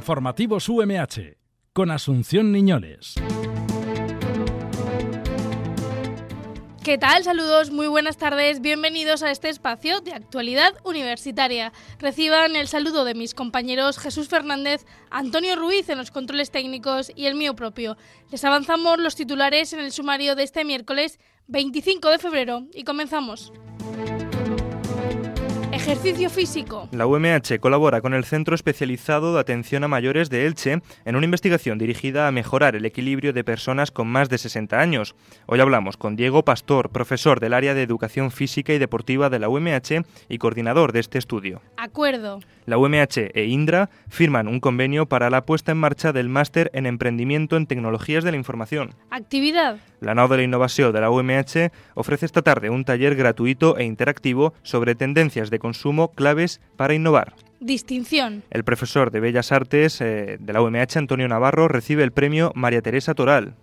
Informativos UMH, con Asunción Niñoles. ¿Qué tal? Saludos, muy buenas tardes, bienvenidos a este espacio de actualidad universitaria. Reciban el saludo de mis compañeros Jesús Fernández, Antonio Ruiz en los controles técnicos y el mío propio. Les avanzamos los titulares en el sumario de este miércoles 25 de febrero y comenzamos. Ejercicio físico. La UMH colabora con el Centro Especializado de Atención a Mayores de Elche en una investigación dirigida a mejorar el equilibrio de personas con más de 60 años. Hoy hablamos con Diego Pastor, profesor del área de Educación Física y Deportiva de la UMH y coordinador de este estudio. Acuerdo. La UMH e Indra firman un convenio para la puesta en marcha del Máster en Emprendimiento en Tecnologías de la Información. Actividad. La Nau de la Innovació de la UMH ofrece esta tarde un taller gratuito e interactivo sobre tendencias de consumo claves para innovar. Distinción. El profesor de Bellas Artes de la UMH, Antonio Navarro, recibe el premio María Teresa Toral.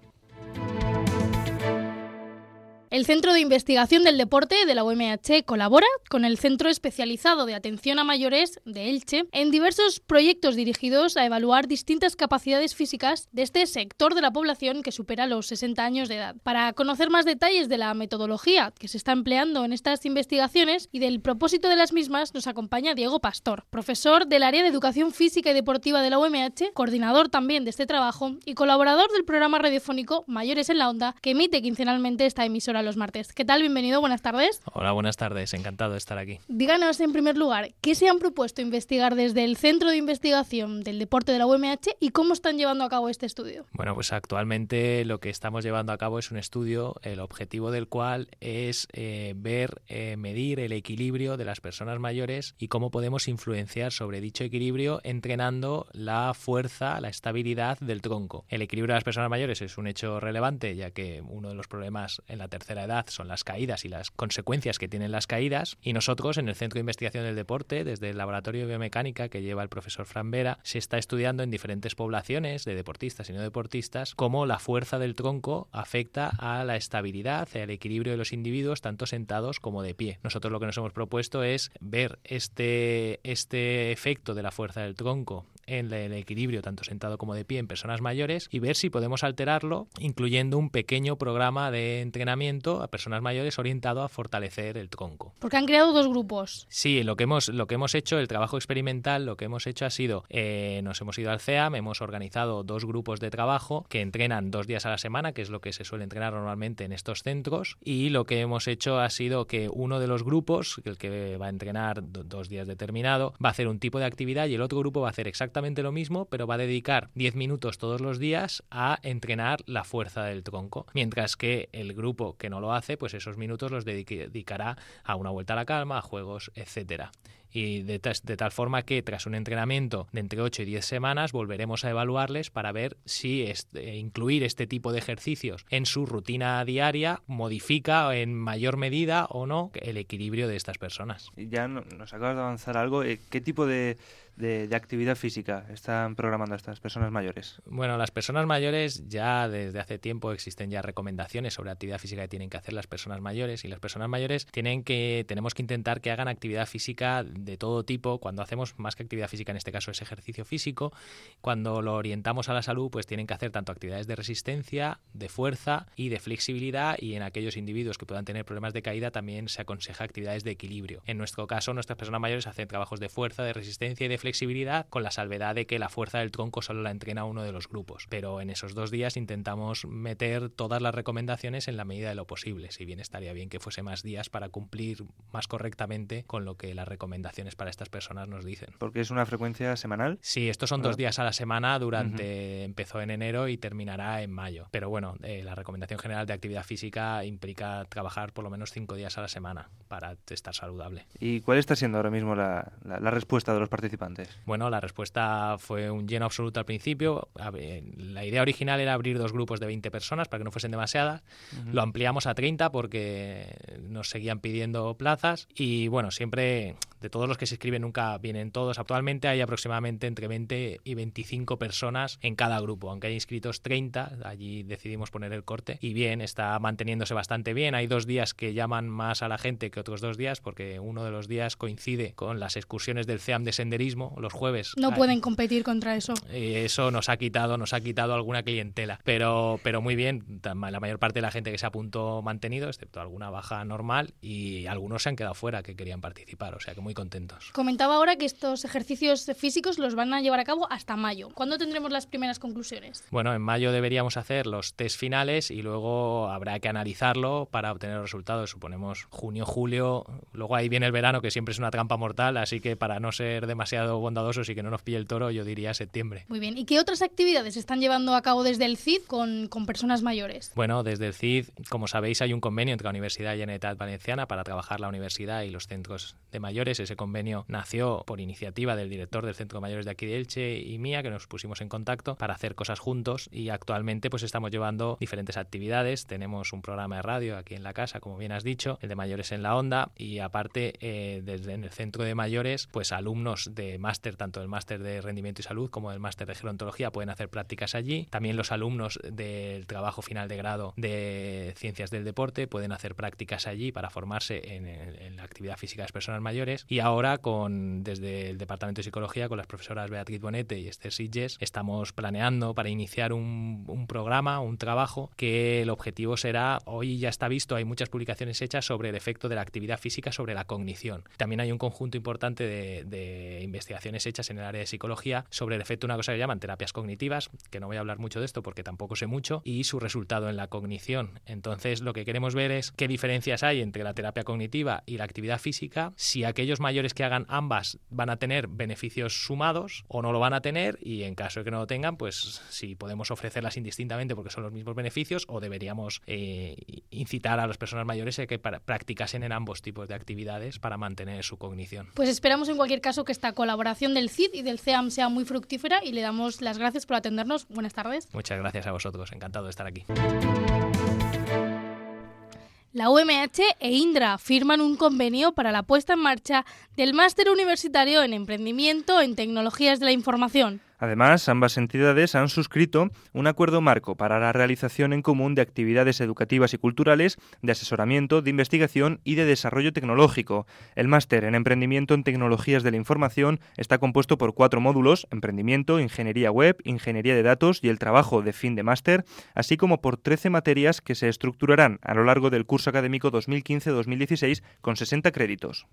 El Centro de Investigación del Deporte de la UMH colabora con el Centro Especializado de Atención a Mayores de Elche en diversos proyectos dirigidos a evaluar distintas capacidades físicas de este sector de la población que supera los 60 años de edad. Para conocer más detalles de la metodología que se está empleando en estas investigaciones y del propósito de las mismas, nos acompaña Diego Pastor, profesor del área de Educación Física y Deportiva de la UMH, coordinador también de este trabajo y colaborador del programa radiofónico Mayores en la Onda, que emite quincenalmente esta emisora los martes. ¿Qué tal? Bienvenido, buenas tardes. Hola, buenas tardes, encantado de estar aquí. Díganos en primer lugar, ¿qué se han propuesto investigar desde el Centro de Investigación del Deporte de la UMH y cómo están llevando a cabo este estudio? Bueno, pues actualmente lo que estamos llevando a cabo es un estudio, el objetivo del cual es medir el equilibrio de las personas mayores y cómo podemos influenciar sobre dicho equilibrio entrenando la fuerza, la estabilidad del tronco. El equilibrio de las personas mayores es un hecho relevante, ya que uno de los problemas en la tercera edad son las caídas y las consecuencias que tienen las caídas, y nosotros en el Centro de Investigación del Deporte, desde el Laboratorio de Biomecánica que lleva el profesor Fran Vera, se está estudiando en diferentes poblaciones de deportistas y no deportistas cómo la fuerza del tronco afecta a la estabilidad y al equilibrio de los individuos tanto sentados como de pie. Nosotros lo que nos hemos propuesto es ver este efecto de la fuerza del tronco en el equilibrio tanto sentado como de pie en personas mayores y ver si podemos alterarlo incluyendo un pequeño programa de entrenamiento a personas mayores orientado a fortalecer el tronco. Porque han creado dos grupos. Sí, lo que hemos hecho, el trabajo experimental, lo que hemos hecho ha sido, nos hemos ido al CEAM, hemos organizado dos grupos de trabajo que entrenan 2 días a la semana, que es lo que se suele entrenar normalmente en estos centros, y lo que hemos hecho ha sido que uno de los grupos, el que va a entrenar 2 días determinado, va a hacer un tipo de actividad y el otro grupo va a hacer exactamente lo mismo, pero va a dedicar 10 minutos todos los días a entrenar la fuerza del tronco, mientras que el grupo que no lo hace, pues esos minutos los dedicará a una vuelta a la calma, a juegos, etcétera. Y de tal forma que tras un entrenamiento de entre 8 y 10 semanas volveremos a evaluarles para ver si incluir este tipo de ejercicios en su rutina diaria modifica en mayor medida o no el equilibrio de estas personas. Ya nos acabas de avanzar algo. ¿Qué tipo de actividad física están programando estas personas mayores? Bueno, las personas mayores ya desde hace tiempo existen ya recomendaciones sobre actividad física que tienen que hacer las personas mayores, y las personas mayores tenemos que intentar que hagan actividad física de todo tipo. Cuando hacemos más que actividad física, en este caso es ejercicio físico, cuando lo orientamos a la salud, pues tienen que hacer tanto actividades de resistencia, de fuerza y de flexibilidad, y en aquellos individuos que puedan tener problemas de caída también se aconseja actividades de equilibrio. En nuestro caso, nuestras personas mayores hacen trabajos de fuerza, de resistencia y de flexibilidad, con la salvedad de que la fuerza del tronco solo la entrena uno de los grupos. Pero en esos 2 días intentamos meter todas las recomendaciones en la medida de lo posible, si bien estaría bien que fuese más días para cumplir más correctamente con lo que las recomendaciones para estas personas nos dicen. ¿Porque es una frecuencia semanal? Sí, estos son 2 días a la semana empezó en enero y terminará en mayo. Pero bueno, la recomendación general de actividad física implica trabajar por lo menos 5 días a la semana para estar saludable. ¿Y cuál está siendo ahora mismo la respuesta de los participantes? Bueno, la respuesta fue un lleno absoluto al principio. La idea original era abrir 2 grupos de 20 personas para que no fuesen demasiadas. Lo ampliamos a 30 porque nos seguían pidiendo plazas y bueno, siempre de todo todos los que se inscriben nunca vienen todos. Actualmente hay aproximadamente entre 20 y 25 personas en cada grupo, aunque hay inscritos 30, allí decidimos poner el corte. Y bien, está manteniéndose bastante bien. Hay 2 días que llaman más a la gente que otros 2 días, porque uno de los días coincide con las excursiones del CEAM de senderismo, los jueves. No pueden competir contra eso. Eso nos ha quitado alguna clientela, pero muy bien. La mayor parte de la gente que se apuntó mantenido, excepto alguna baja normal, y algunos se han quedado fuera que querían participar, o sea que muy contentos. Comentaba ahora que estos ejercicios físicos los van a llevar a cabo hasta mayo. ¿Cuándo tendremos las primeras conclusiones? Bueno, en mayo deberíamos hacer los test finales y luego habrá que analizarlo para obtener los resultados. Suponemos junio, julio, luego ahí viene el verano, que siempre es una trampa mortal, así que para no ser demasiado bondadosos y que no nos pille el toro, yo diría septiembre. Muy bien. ¿Y qué otras actividades se están llevando a cabo desde el CID con personas mayores? Bueno, desde el CID, como sabéis, hay un convenio entre la Universidad y Generalitat Valenciana para trabajar la universidad y los centros de mayores. Ese convenio nació por iniciativa del director del Centro de Mayores de aquí de Elche y mía, que nos pusimos en contacto para hacer cosas juntos, y actualmente pues estamos llevando diferentes actividades. Tenemos un programa de radio aquí en la casa, como bien has dicho, el de Mayores en la Onda, y aparte desde en el Centro de Mayores, pues alumnos de máster, tanto del máster de Rendimiento y Salud como del máster de Gerontología, pueden hacer prácticas allí. También los alumnos del trabajo final de grado de Ciencias del Deporte pueden hacer prácticas allí para formarse en la actividad física de las personas mayores. Y ahora desde el Departamento de Psicología, con las profesoras Beatriz Bonete y Esther Sitges, estamos planeando para iniciar un programa, un trabajo, que el objetivo será, hoy ya está visto, hay muchas publicaciones hechas sobre el efecto de la actividad física sobre la cognición. También hay un conjunto importante de investigaciones hechas en el área de psicología sobre el efecto de una cosa que llaman terapias cognitivas, que no voy a hablar mucho de esto porque tampoco sé mucho, y su resultado en la cognición. Entonces, lo que queremos ver es qué diferencias hay entre la terapia cognitiva y la actividad física, si aquellos mayores que hagan ambas van a tener beneficios sumados o no lo van a tener, y en caso de que no lo tengan, pues si podemos ofrecerlas indistintamente porque son los mismos beneficios, o deberíamos incitar a las personas mayores a que practicasen en ambos tipos de actividades para mantener su cognición. Pues esperamos en cualquier caso que esta colaboración del CID y del CEAM sea muy fructífera, y le damos las gracias por atendernos. Buenas tardes. Muchas gracias a vosotros, encantado de estar aquí. La UMH e Indra firman un convenio para la puesta en marcha del Máster Universitario en Emprendimiento en Tecnologías de la Información. Además, ambas entidades han suscrito un acuerdo marco para la realización en común de actividades educativas y culturales, de asesoramiento, de investigación y de desarrollo tecnológico. El máster en Emprendimiento en Tecnologías de la Información está compuesto por 4 módulos: Emprendimiento, Ingeniería Web, Ingeniería de Datos y el trabajo de fin de máster, así como por 13 materias que se estructurarán a lo largo del curso académico 2015-2016 con 60 créditos.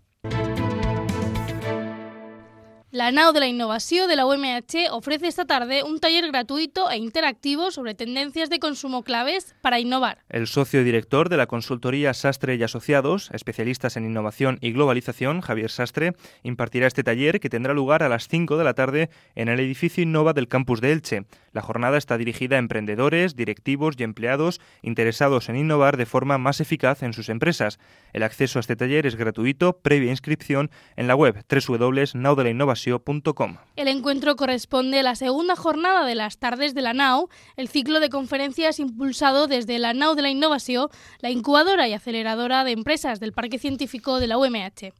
La nau de la Innovació de la UMH ofrece esta tarde un taller gratuito e interactivo sobre tendencias de consumo claves para innovar. El socio director de la consultoría Sastre y Asociados, especialistas en innovación y globalización, Javier Sastre, impartirá este taller, que tendrá lugar a las 5 de la tarde en el edificio Innova del campus de Elche. La jornada está dirigida a emprendedores, directivos y empleados interesados en innovar de forma más eficaz en sus empresas. El acceso a este taller es gratuito, previa inscripción en la web www.naudelainnovación.com. El encuentro corresponde a la segunda jornada de las tardes de la NAU, el ciclo de conferencias impulsado desde la NAU de la Innovación, la incubadora y aceleradora de empresas del Parque Científico de la UMH.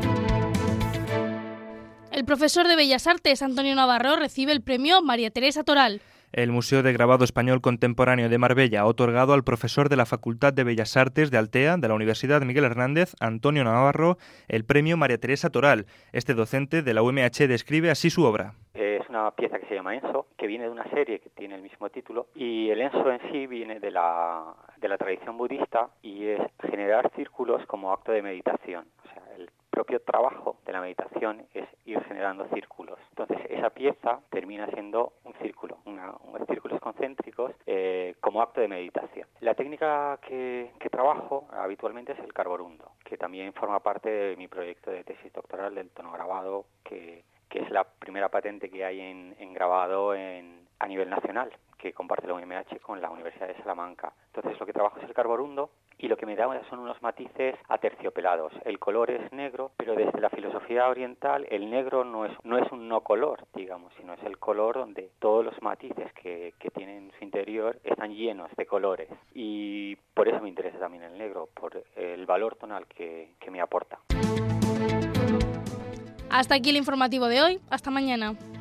El profesor de Bellas Artes, Antonio Navarro, recibe el premio María Teresa Toral. El Museo de Grabado Español Contemporáneo de Marbella ha otorgado al profesor de la Facultad de Bellas Artes de Altea, de la Universidad Miguel Hernández, Antonio Navarro, el premio María Teresa Toral. Este docente de la UMH describe así su obra. Es una pieza que se llama Enso, que viene de una serie que tiene el mismo título, y el Enso en sí viene de la tradición budista y es generar círculos como acto de meditación. O sea, el propio trabajo de la meditación es ir generando círculos. Entonces, esa pieza termina siendo un círculo, unos círculos concéntricos como acto de meditación. La técnica que trabajo habitualmente es el carborundo, que también forma parte de mi proyecto de tesis doctoral del tonograbado, que es la primera patente que hay en grabado a nivel nacional, que comparte la UMH con la Universidad de Salamanca. Entonces, lo que trabajo es el carborundo, y lo que me da son unos matices aterciopelados. El color es negro, pero desde la filosofía oriental el negro no es un no color, digamos, sino es el color donde todos los matices que tienen en su interior están llenos de colores. Y por eso me interesa también el negro, por el valor tonal que me aporta. Hasta aquí el informativo de hoy. Hasta mañana.